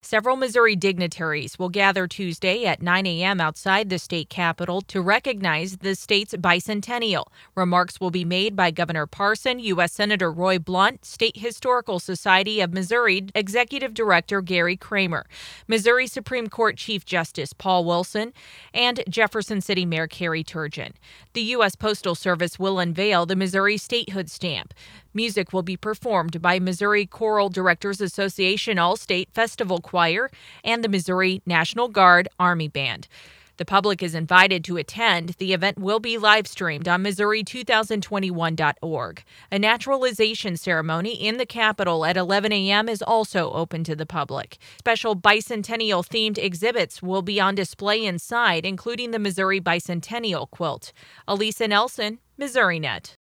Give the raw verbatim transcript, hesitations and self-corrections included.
Several Missouri dignitaries will gather Tuesday at nine a.m. outside the state capitol to recognize the state's bicentennial. Remarks will be made by Governor Parson, U S Senator Roy Blunt, State Historical Society of Missouri Executive Director Gary Kramer, Missouri Supreme Court Chief Justice Paul Wilson, and Jefferson City Mayor Carrie Turgeon. The U S Postal Service will unveil the Missouri Statehood Stamp. Music will be performed by Missouri Choral Directors Association All-State Festival Choir and the Missouri National Guard Army Band. The public is invited to attend. The event will be live-streamed on Missouri two thousand twenty-one dot org. A naturalization ceremony in the Capitol at eleven a.m. is also open to the public. Special bicentennial-themed exhibits will be on display inside, including the Missouri Bicentennial Quilt. Elisa Nelson, MissouriNet.